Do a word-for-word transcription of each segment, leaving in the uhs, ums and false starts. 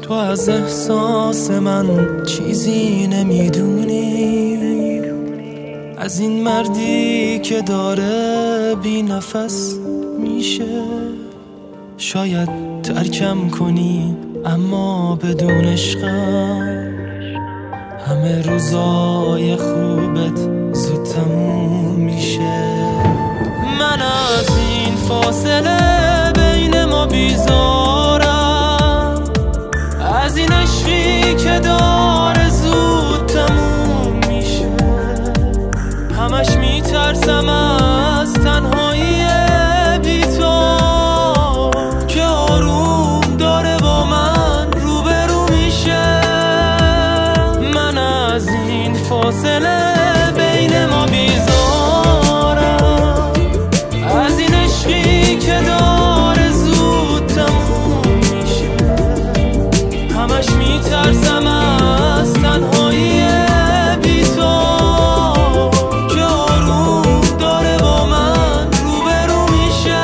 تو از احساس من چیزی نمیدونی، از این مردی که داره بی نفس میشه. شاید ترکم کنی اما بدون عشقم همه روزای خوبت زود تموم میشه. من از این فاصله بین ما بیزارم، از این عشقی که داره زود تموم میشه. همش میترسم از تنهایی بی تو که آروم داره با من روبرو میشه. من از این فاصله بین ما بیزارم، از این عشقی که داره زود تموم میشه. همش میترسم از تنهایی بی تو که آروم داره با من روبرو میشه.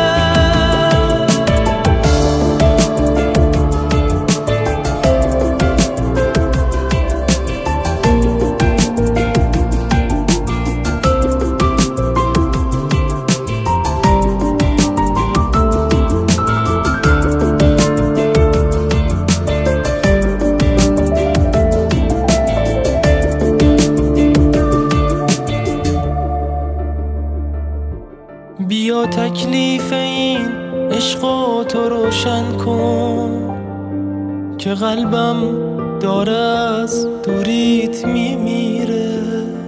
بیا تکلیف این عشقو تو روشن کن که قلبم داره از دوریت میمیره.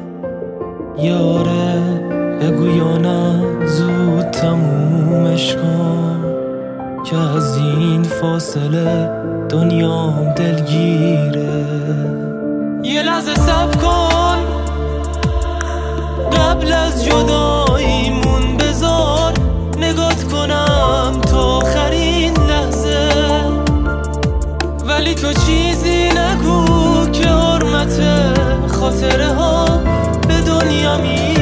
یاره بگو یا نه زود تمومش کن که از این فاصله دنیام دلگیره. یه لحظه صبر کن قبل از جداییمون، بذار نگات کنم تا آخرین لحظه. ولی تو چیزی نگو که حرمت خاطره ها به دنیا می